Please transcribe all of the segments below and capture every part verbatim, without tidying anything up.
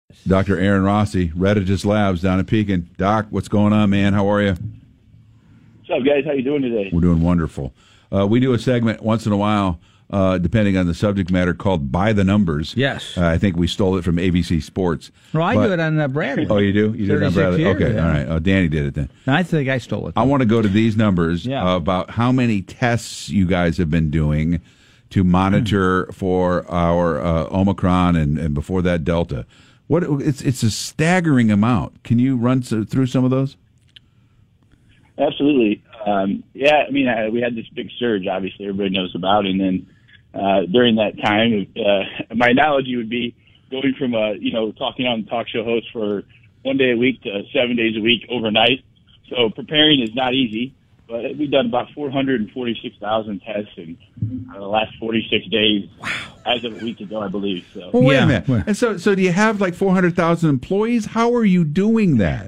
Doctor Aaron Rossi, Redigis Labs down in Pekin. Doc, what's going on, man? How are you? What's up, guys? How you doing today? We're doing wonderful. Uh, we do a segment once in a while, uh, depending on the subject matter, called By the Numbers. Yes. Uh, I think we stole it from A B C Sports. Well, I but, do it on uh, Bradley. Oh, you do? You did it on Bradley? Years, okay, yeah. all right. Oh, Danny did it then. I think I stole it. I want to go to these numbers Yeah. uh, about how many tests you guys have been doing to monitor for our uh, Omicron and, and before that Delta. What it's it's a staggering amount. Can you run through some of those? Absolutely. Um, yeah, I mean, uh, we had this big surge, obviously, everybody knows about. And then uh, during that time, uh, my analogy would be going from, uh, you know, talking on talk show host for one day a week to seven days a week overnight. So preparing is not easy, but we've done about four hundred forty-six thousand tests in uh, the last forty-six days. Wow. As of a week ago, I believe. So. Well, wait Yeah. a minute. And so, so do you have like four hundred thousand employees? How are you doing that?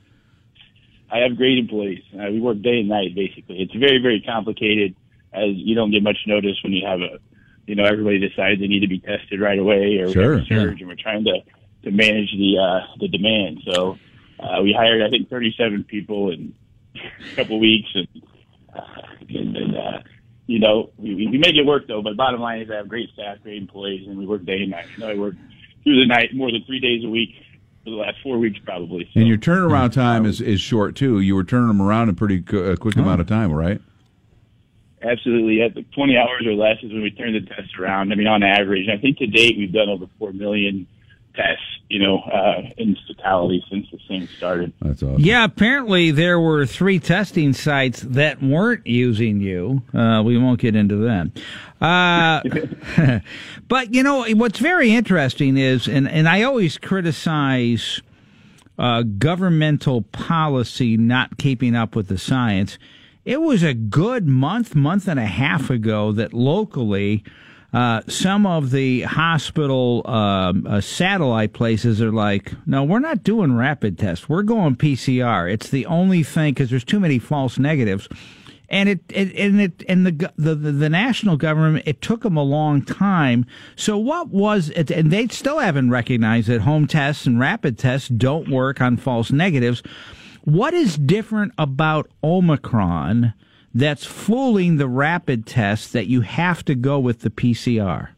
I have great employees. Uh, we work day and night, basically. It's very, very complicated, as you don't get much notice when you have a, you know, everybody decides they need to be tested right away, or Sure, we have a surge, yeah. and we're trying to, to manage the uh, the demand. So uh, we hired, I think, thirty-seven people in a couple of weeks, and, uh, and, and uh, you know, we, we make it work, though. But bottom line is I have great staff, great employees, and we work day and night. You know, I work through the night more than three days a week for the last four weeks, probably. So, And your turnaround time is, is short, too. You were turning them around in a pretty uh, quick Oh. amount of time, right? absolutely. At the twenty hours or less is when we turn the tests around. I mean, on average, I think to date we've done over four million tests, you know, uh, in totality since the thing started. That's awesome. Yeah, apparently there were three testing sites that weren't using you. Uh, we won't get into them. Uh, but, you know, what's very interesting is, and, and I always criticize uh, governmental policy not keeping up with the science. It was a good month, month and a half ago that locally Uh, some of the hospital um, uh, satellite places are like, no, we're not doing rapid tests. We're going P C R. It's the only thing because there's too many false negatives, and it, it and it and the, the the the national government. It took them a long time. So what was it? And they still haven't recognized that home tests and rapid tests don't work on false negatives. What is different about Omicron that's fooling the rapid test that you have to go with the P C R?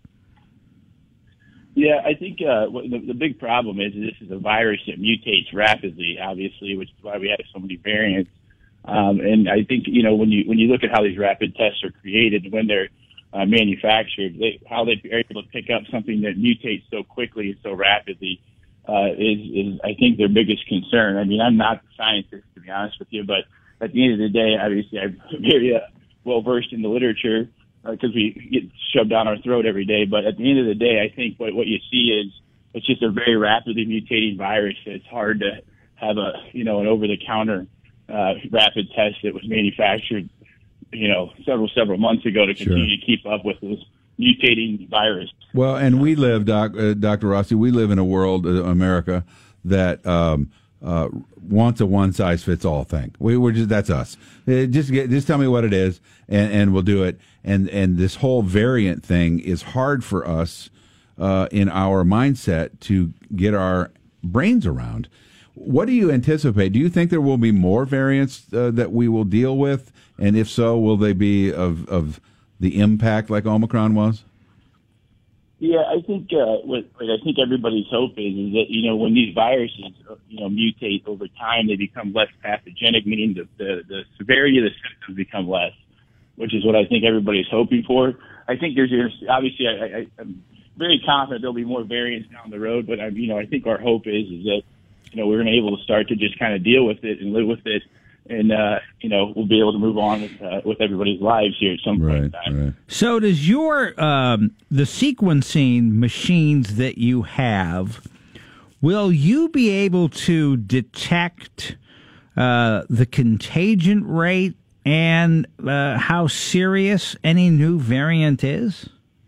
Yeah, I think uh, what the, the big problem is this is a virus that mutates rapidly, obviously, which is why we have so many variants. Um, and I think, you know, when you when you look at how these rapid tests are created, when they're uh, manufactured, they, how they are able to pick up something that mutates so quickly and so rapidly uh, is, is, I think, their biggest concern. I mean, I'm not a scientist, to be honest with you, but at the end of the day, obviously, I'm very uh, well versed in the literature because uh, we get shoved down our throat every day. But at the end of the day, I think what what you see is it's just a very rapidly mutating virus. It's hard to have a you know an over-the-counter uh, rapid test that was manufactured you know several several months ago to continue Sure. to keep up with this mutating virus. Well, and we live, Doc, uh, Doctor Rossi, we live in a world, uh, America, that um, uh, wants a one-size-fits-all thing. We, we're just that's us. Uh, just get, just tell me what it is, and, and we'll do it. And and this whole variant thing is hard for us uh, in our mindset to get our brains around. What do you anticipate? Do you think there will be more variants uh, that we will deal with? And if so, will they be of of the impact like Omicron was? Yeah, I think uh, what, what I think everybody's hope is is that you know when these viruses you know mutate over time, they become less pathogenic, meaning the the, the severity of the symptoms become less, which is what I think everybody's hoping for. I think there's obviously I, I, I'm very confident there'll be more variants down the road, but I you know I think our hope is is that you know we're going to be able to start to just kind of deal with it and live with it. And, uh, you know, we'll be able to move on with, uh, with everybody's lives here at some point Right, in time. right. So does your, um, the sequencing machines that you have, will you be able to detect uh, the contagion rate and uh, how serious any new variant is?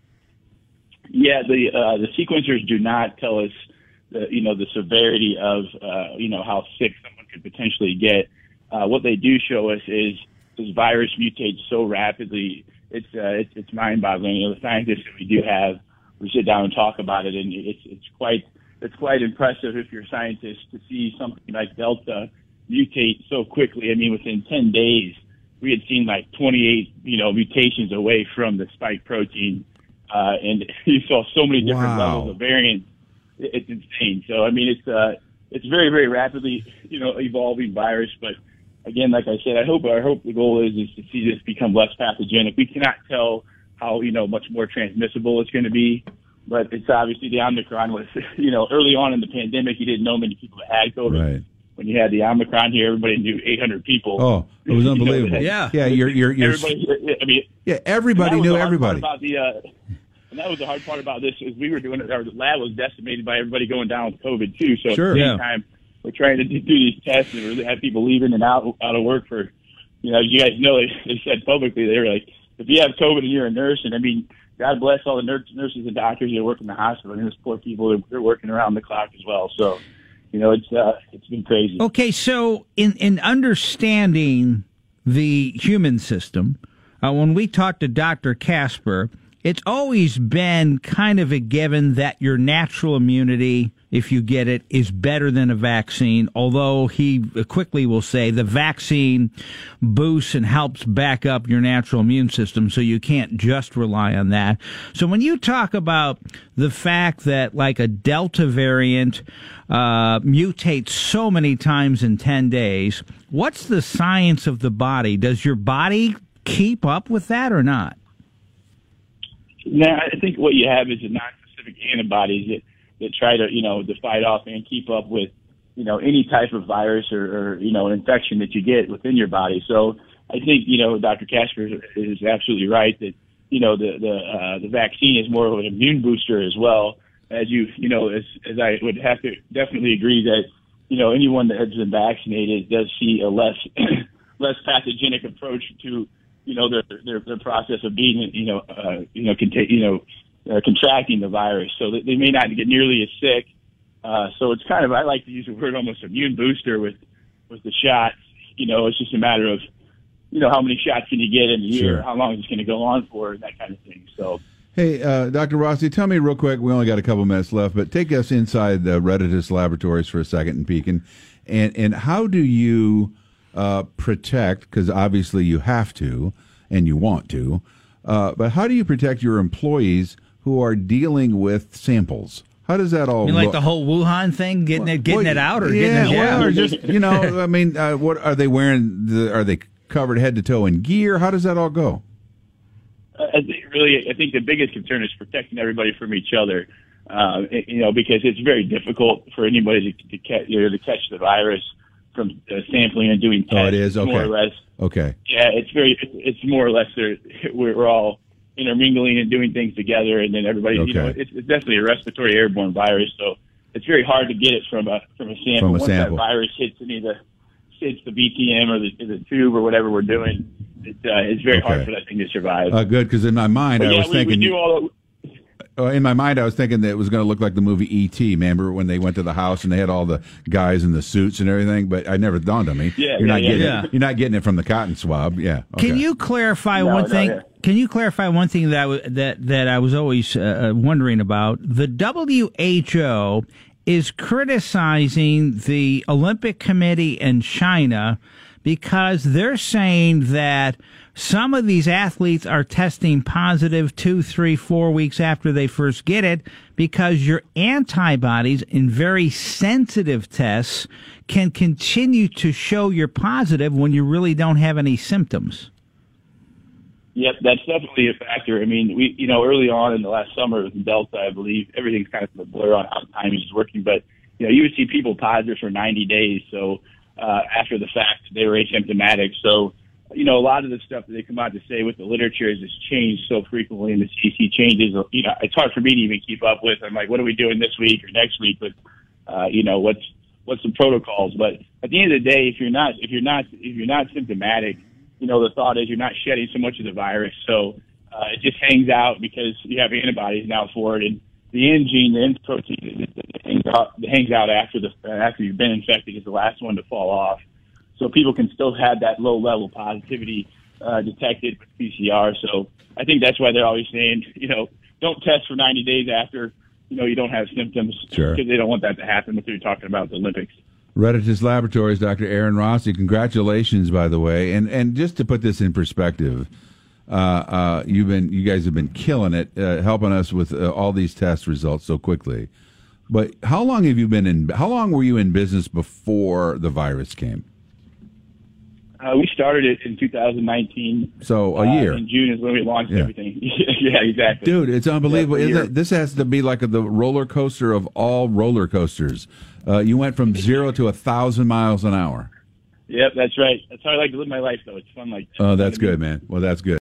Yeah, the uh, the sequencers do not tell us, the, you know, the severity of, uh, you know, how sick someone could potentially get. Uh, what they do show us is this virus mutates so rapidly, it's uh, it's, it's mind-boggling. You know, the scientists that we do have, we sit down and talk about it, and it's it's quite it's quite impressive if you're a scientist to see something like Delta mutate so quickly. I mean, within ten days, we had seen like twenty-eight, you know, mutations away from the spike protein, uh, and you saw so many different Wow. levels of variants. It's insane. So, I mean, it's uh, it's very, very rapidly, you know, evolving virus. But again, like I said, I hope I hope the goal is is to see this become less pathogenic. We cannot tell how, you know, much more transmissible it's going to be, but it's obviously the Omicron was, you know, early on in the pandemic, you didn't know many people that had COVID. Right. When you had the Omicron here, everybody knew eight hundred people. Oh, it was You know, unbelievable. that- Yeah. Yeah, you're, you're, you're, Everybody, I mean, yeah, everybody that was knew the hard everybody. part About the, uh, and that was the hard part about this is we were doing it. Our lab was decimated by everybody going down with COVID too. So Sure. at the same Yeah. time, we're trying to do these tests and really have people leaving and out out of work for, you know, you guys know they, they said publicly they were like, if you have COVID and you're a nurse, and I mean, God bless all the nurse, nurses and doctors that work in the hospital. And those poor people, they're, they're working around the clock as well. So, you know, it's uh, it's been crazy. Okay, so in in understanding the human system, uh, when we talk to Doctor Casper, it's always been kind of a given that your natural immunity, if you get it, is better than a vaccine, although he quickly will say the vaccine boosts and helps back up your natural immune system, so you can't just rely on that. So when you talk about the fact that like a Delta variant uh, mutates so many times in ten days, what's the science of the body? Does your body keep up with that or not? Now, I think what you have is a non-specific antibodies that, that try to, you know, to fight off and keep up with, you know, any type of virus or, or, you know, infection that you get within your body. So I think, you know, Doctor Casper is absolutely right that, you know, the, the, uh, the vaccine is more of an immune booster as well. As you, you know, as, as I would have to definitely agree that, you know, anyone that has been vaccinated does see a less, less pathogenic approach to, you know, their, their, their process of being, you know, uh, you know, conta- you know, uh, contracting the virus. So that they may not get nearly as sick. Uh, so it's kind of, I like to use the word almost immune booster with, with the shots. You know, it's just a matter of, you know, how many shots can you get in a year, Sure. how long is it going to go on for, and that kind of thing. So, Hey, uh, Doctor Rossi, tell me real quick, we only got a couple minutes left, but take us inside the Redditus Laboratories for a second in Pekin. And, and how do you uh, protect, because obviously you have to and you want to, uh, but how do you protect your employees who are dealing with samples? How does that all I mean, like look? the whole Wuhan thing, getting it, getting Well, it out, or yeah, getting it well, out? or just, you know, I mean, uh, what are they wearing? The, are they covered head to toe in gear? How does that all go? I think really, I think the biggest concern is protecting everybody from each other. Uh, you know, because it's very difficult for anybody to, to catch, you know, to catch the virus from uh, sampling and doing tests. Oh, it is? Okay. More or less. Okay. Yeah, it's very, it's more or less there. We're, we're all intermingling and doing things together, and then everybody, Okay. you know, it's, it's definitely a respiratory airborne virus, so it's very hard to get it from a from a sample. From a Once sample. that virus hits any of the hits the B T M or the, the tube or whatever we're doing, it, uh, it's very hard Okay. for that thing to survive. Uh, good, because in my mind, but I yeah, was we, thinking. we do all. Uh, in my mind, I was thinking that it was going to look like the movie E T. Remember when they went to the house and they had all the guys in the suits and everything? But I never dawned on me. Yeah, you're yeah, not yeah. getting Yeah. it. You're not getting it from the cotton swab. Yeah. Okay. Can you clarify No, one no, thing? yeah. Can you clarify one thing that I w- that that I was always uh, wondering about? The W H O is criticizing the Olympic Committee in China because they're saying that some of these athletes are testing positive two, three, four weeks after they first get it because your antibodies in very sensitive tests can continue to show you're positive when you really don't have any symptoms. Yep, that's definitely a factor. I mean, we, you know, early on in the last summer with Delta, I believe everything's kind of a blur on how timing is working, but you know, you would see people positive for ninety days. So uh, after the fact, they were asymptomatic. So, you know, a lot of the stuff that they come out to say with the literature is it's changed so frequently, and the C D C changes. You know, it's hard for me to even keep up with. I'm like, what are we doing this week or next week? But uh, you know, what's what's the protocols? But at the end of the day, if you're not if you're not if you're not symptomatic, you know, the thought is you're not shedding so much of the virus, so uh, it just hangs out because you have antibodies now for it, and the N gene, the N protein, that hangs out, that hangs out after the after you've been infected is the last one to fall off. So people can still have that low level positivity uh, detected with P C R. So I think that's why they're always saying, you know, don't test for ninety days after, you know, you don't have symptoms. Sure. Because they don't want that to happen if you're talking about the Olympics. Reditus Laboratories, Doctor Aaron Rossi, congratulations, by the way. And and just to put this in perspective, uh, uh, you've been you guys have been killing it, uh, helping us with uh, all these test results so quickly. But how long have you been in? How long were you in business before the virus came? Uh, we started it in two thousand nineteen. So a uh, year. In June is when we launched Yeah. everything. Yeah, exactly. Dude, it's unbelievable. Yeah, for a Isn't year. it? This has to be like the roller coaster of all roller coasters. Uh, you went from zero to a thousand miles an hour. Yep, that's right. That's how I like to live my life, though. It's fun like that. Oh, that's good, man. Well, that's good.